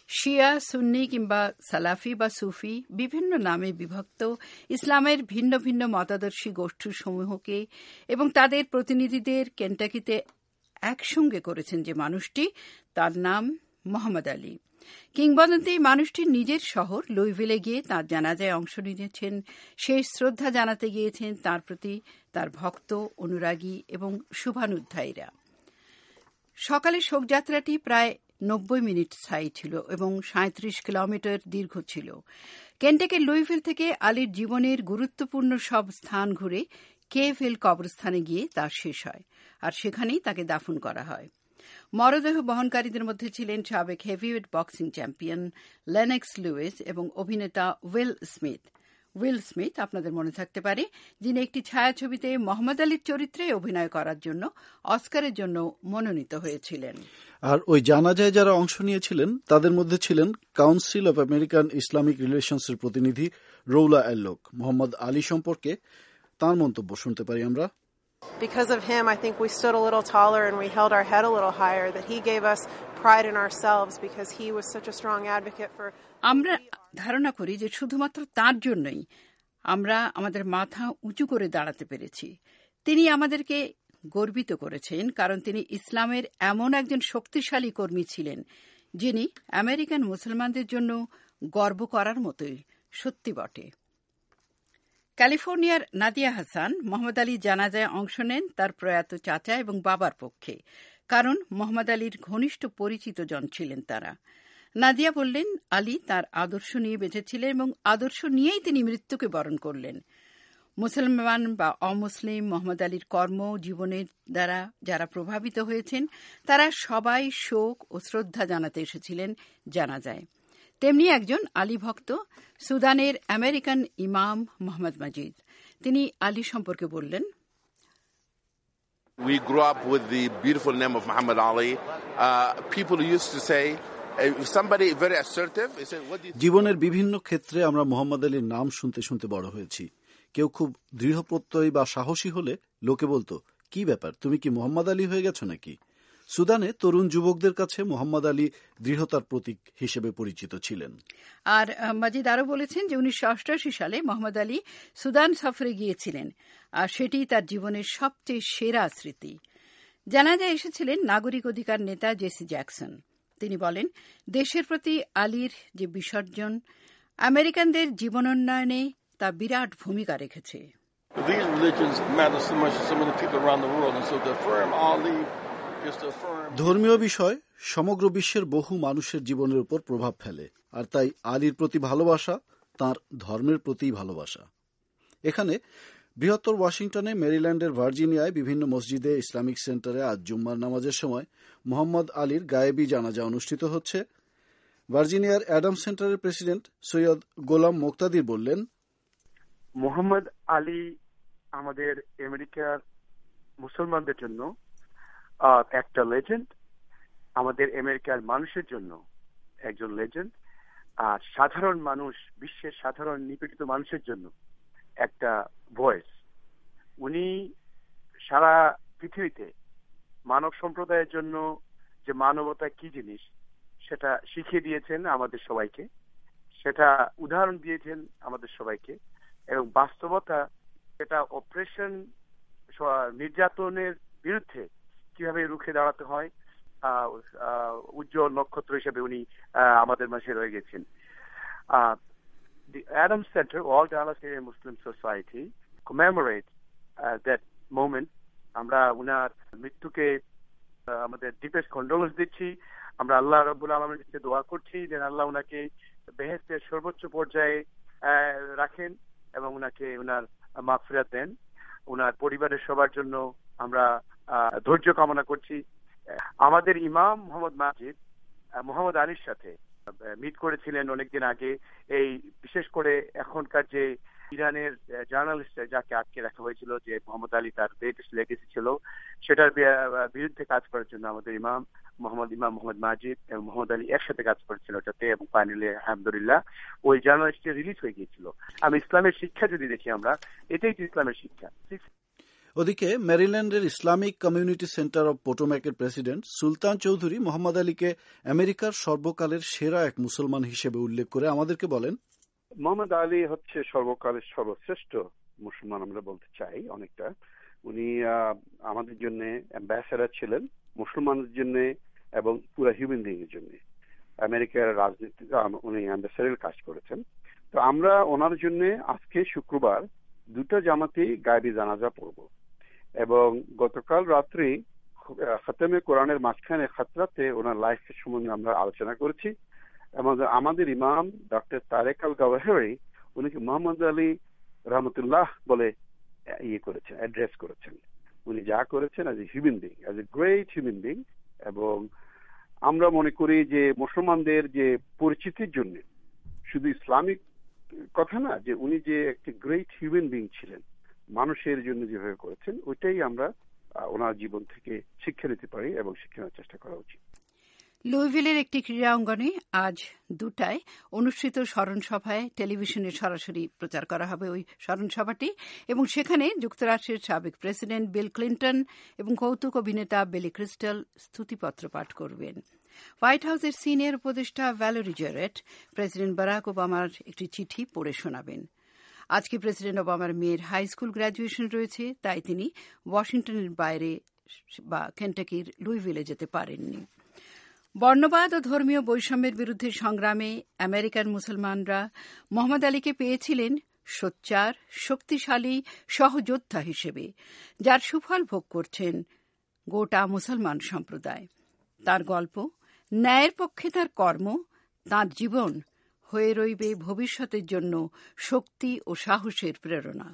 শিয়া, সুন্নি কিংবা সালাফি বা সুফি বিভিন্ন নামে বিভক্ত ইসলামের ভিন্ন ভিন্ন মতাদর্শী গোষ্ঠীসমূহকে এবং তাদের প্রতিনিধিদের কেন্টাকিতে একসঙ্গে করেছেন যে মানুষটি, তার নাম মোহাম্মদ আলী। কিংবদন্তি মানুষটির নিজের শহর লুইভিলে গিয়ে তাঁর জানাজায় অংশ নিয়েছেন, শেষ শ্রদ্ধা জানাতে গিয়েছেন তাঁর প্রতি তার ভক্ত, অনুরাগী এবং শুভানুধ্যায়ীরা। সকালে শোকযাত্রাটি প্রায় 90 মিনিট স্থায়ী ছিল এবং 37 কিলোমিটার দীর্ঘ ছিল। কেন্টাকির লুইভিল থেকে আলীর জীবনের গুরুত্বপূর্ণ সব স্থান ঘুরে কেভ হিল কবরস্থানে গিয়ে তার শেষ হয়, আর সেখানেই তাকে দাফন করা হয়। মরদেহ বহনকারীদের মধ্যে ছিলেন সাবেক heavyweight boxing champion Lennox Lewis এবং অভিনেতা উইল স্মিথ আপনাদের মনে থাকতে পারে, যিনি একটি ছায়াছবিতে মোহাম্মদ আলীর চরিত্রে অভিনয় করার জন্য অস্কারের জন্য মনোনীত হয়েছিলেন। আর ওই জানাজায় যারা অংশ নিয়েছিলেন তাদের মধ্যে ছিলেন কাউন্সিল অব আমেরিকান ইসলামিক রিলেশনসের প্রতিনিধি রৌলা এল্লোক। মোহাম্মদ আলী সম্পর্কে তাঁর মন্তব্য শুনতে পারি আমরা। Because of him, I think we stood a little taller and we held our head a little higher, that he gave us pride in ourselves because he was such a strong advocate for... আমরা ধারণা করি যে শুধুমাত্র তার জন্যই আমরা আমাদের মাথা উঁচু করে দাঁড়াতে পেরেছি। তিনি আমাদেরকে গর্বিত করেছেন কারণ তিনি ইসলামের এমন একজন শক্তিশালী কর্মী ছিলেন যিনি আমেরিকান মুসলমানদের জন্য গর্ব করার মতোই সত্যি বটে। ক্যালিফোর্নিয়ার নাদিয়া হাসান মোহাম্মদ আলীর জানাজায় অংশ নেন তার প্রয়াত চাচা এবং বাবার পক্ষে, কারণ মোহাম্মদ আলীর ঘনিষ্ঠ পরিচিত জন ছিলেন তারা। নাদিয়া বললেন, আলী তার আদর্শ নিয়ে বেঁচেছিলেন এবং আদর্শ নিয়েই তিনি মৃত্যুকে বরণ করলেন। মুসলমান বা অমুসলিম মোহাম্মদ আলীর কর্ম জীবনের দ্বারা যারা প্রভাবিত হয়েছেন তারা সবাই শোক ও শ্রদ্ধা জানাতে এসেছিলেন জানাজায়। তেমনি একজন আলী ভক্ত সুদানের আমেরিকান ইমাম মোহাম্মদ মাজিদ, তিনি আলী সম্পর্কে বললেন, We grew up with the beautiful name of Muhammad Ali. People used to say, somebody very assertive, they said, what do you think? জীবনের বিভিন্ন ক্ষেত্রে আমরা মোহাম্মদ আলীর নাম শুনতে শুনতে বড় হয়েছি। কেউ খুব দৃঢ়প্রত্যয়ী বা সাহসী হলে লোকে বলতো, কি ব্যাপার, তুমি কি মোহাম্মদ আলী হয়ে গেছো নাকি? সুদানে তরুণ যুবকদের কাছে মোহাম্মদ আলী দৃঢ়তার প্রতীক হিসেবে পরিচিত ছিলেন। আর মাজিদ আরও বলেছেন যে 1988 সালে মোহাম্মদ আলী সুদান সফরে গিয়েছিলেন, আর সেটি তার জীবনের সবচেয়ে সেরা স্মৃতি। জানাজায় এসেছিলেন নাগরিক অধিকার নেতা জেসি জ্যাকসন। তিনি বলেন, দেশের প্রতি আলীর যে বিসর্জন আমেরিকানদের জীবনোন্নয়নে তা বিরাট ভূমিকা রেখেছে। ধর্মীয় বিষয় সমগ্র বিশ্বের বহু মানুষের জীবনের উপর প্রভাব ফেলে, আর তাই আলীর প্রতি ভালোবাসা তাঁর ধর্মের প্রতি ভালোবাসা। এখানে বৃহত্তর ওয়াশিংটনে, মেরিল্যান্ডের ভার্জিনিয়ায় বিভিন্ন মসজিদে, ইসলামিক সেন্টারে আজ জুম্মার নামাজের সময় মোহাম্মদ আলীর গায়েবী জানাজা অনুষ্ঠিত হচ্ছে। ভার্জিনিয়ার অ্যাডাম সেন্টারের প্রেসিডেন্ট সৈয়দ গোলাম মোক্তাদির বললেন, মোহাম্মদ আলী আমাদের আমেরিকার মুসলমানদের জন্য একটা লেজেন্ড, আমাদের আমেরিকার মানুষের জন্য একজন লেজেন্ড, আর সাধারণ মানুষ, বিশ্বের সাধারণ নিপীড়িত মানুষের জন্য একটা ভয়েস। উনি সারা পৃথিবীতে মানব সম্প্রদায়ের জন্য যে মানবতা কি জিনিস সেটা শিখিয়ে দিয়েছেন আমাদের সবাইকে, সেটা উদাহরণ দিয়েছেন আমাদের সবাইকে, এবং বাস্তবতা সেটা অপারেশন নির্যাতনের বিরুদ্ধে কিভাবে রুখে দাঁড়াতে হয় উজ্জ্বল নক্ষত্র হিসেবে উনি আমাদের মাঝে রয়ে গেছেন। The Adams Center, all Dallas Area Muslim Society, commemorate that moment. আমরা উনার মৃত্যুকে আমাদের ডিপেস্ট কন্ডোলেন্স দিচ্ছি। আমরা আল্লাহ রাব্বুল আলামিনের কাছে দোয়া করছি যে আল্লাহ উনাকে বেহেশতের সর্বোচ্চ পর্যায়ে রাখেন এবং উনাকে উনার মাগফিরাত দেন। উনার পরিবারের সবার জন্য আমরা ধৈর্য কামনা করছি। আমাদের ইমাম মোহাম্মদ মাজিদ মোহাম্মদ আলীর সাথে মিট করেছিলেন অনেকদিন আগে। এই বিশেষ করে এখনকার যে ইরানের জার্নালিস্ট যাকে আটকে রাখা হয়েছিল, যে মোহাম্মদ আলী তার গ্রেটেস্ট লেগেসি ছিল, সেটার বিরুদ্ধে কাজ করার জন্য আমাদের ইমাম মোহাম্মদ মাজিদ এবং মোহাম্মদ আলী একসাথে কাজ করেছিল ওটাতে, এবং ফাইনালি আলহামদুলিল্লাহ ওই জার্নালিস্টটি রিলিজ হয়ে গিয়েছিল। আমি ইসলামের শিক্ষা যদি দেখি আমরা, এটাই তো ইসলামের শিক্ষা। ওদিকে মেরিল্যান্ডের ইসলামিক কমিউনিটি সেন্টার অব পোটোম্যাকের প্রেসিডেন্ট সুলতান চৌধুরী মোহাম্মদ আলীকে আমেরিকার সর্বকালের সেরা এক মুসলমান হিসেবে উল্লেখ করে আমাদেরকে বলেন, মোহাম্মদ আলী হচ্ছে সর্বকালের সর্বশ্রেষ্ঠ মুসলমান, আমরা বলতে চাই অনেকটা। উনি আমাদের জন্য অ্যাম্বাসেডর ছিলেন, মুসলমানদের জন্য এবং পুরো হিউম্যান বিং এর জন্য। আমেরিকার রাজনীতি উনি অ্যাম্বাসেডর কাজ করেছেন। তো আমরা ওনার জন্য আজকে শুক্রবার 2টা জামাতেই গায়েবী জানাজা পড়ব, এবং গতকাল রাত্রি খাতেমে কোরআনের মাঝখানে খাতরাতে ওনার লাইফ সম্বন্ধে আমরা আলোচনা করেছি। আমাদের ইমাম ডক্টর তারেক আল গাওয়াহরি উনিকে মোহাম্মদ আলী রহমতুল্লাহ বলে করেছেন, অ্যাড্রেস করেছেন। উনি যা করেছেন as a human being, as a great human being. এবং আমরা মনে করি যে মুসলমানদের যে পরিচিতির জন্য শুধু ইসলামিক কথা না, যে উনি যে একটি গ্রেট হিউম্যান বিং ছিলেন, মানুষের জন্য যেভাবে করেছেন, ওইটাই আমরা ওনার জীবন থেকে শিক্ষা নিতে পারি এবং শিক্ষা নেওয়ার চেষ্টা করা উচিত। লুইভিলের একটি ক্রীড়া অঙ্গনে আজ 2টায় অনুষ্ঠিত স্মরণসভায় টেলিভিশনে সরাসরি প্রচার করা হবে ওই স্মরণসভাটি, এবং সেখানে যুক্তরাষ্ট্রের সাবেক প্রেসিডেন্ট বিল ক্লিন্টন এবং কৌতুক অভিনেতা বিলি ক্রিস্টাল স্তুতিপত্র পাঠ করবেন। হোয়াইট হাউসের সিনিয়র উপদেষ্টা ভ্যালেরি জেরেট প্রেসিডেন্ট বারাক ওবামার একটি চিঠি পড়ে শোনাবেন। আজকে প্রেসিডেন্ট ওবামার মেয়ের হাই স্কুল গ্র্যাজুয়েশন রয়েছে, তাই তিনি ওয়াশিংটনের বাইরে বা কেন্টাকির লুইভিলে যেতে পারেননি। বর্ণবাদ ও ধর্মীয় বৈষম্যের বিরুদ্ধে সংগ্রামে আমেরিকান মুসলমানরা মোহাম্মদ আলীকে পেয়েছিলেন সোচ্চার, শক্তিশালী সহযোদ্ধা হিসেবে, যার সুফল ভোগ করছেন গোটা মুসলমান সম্প্রদায়। তার গল্প, ন্যায়ের পক্ষে তার কর্ম, তাঁর জীবন হয়ে রইবে ভবিষ্যতের জন্য শক্তি ও সাহসের প্রেরণা।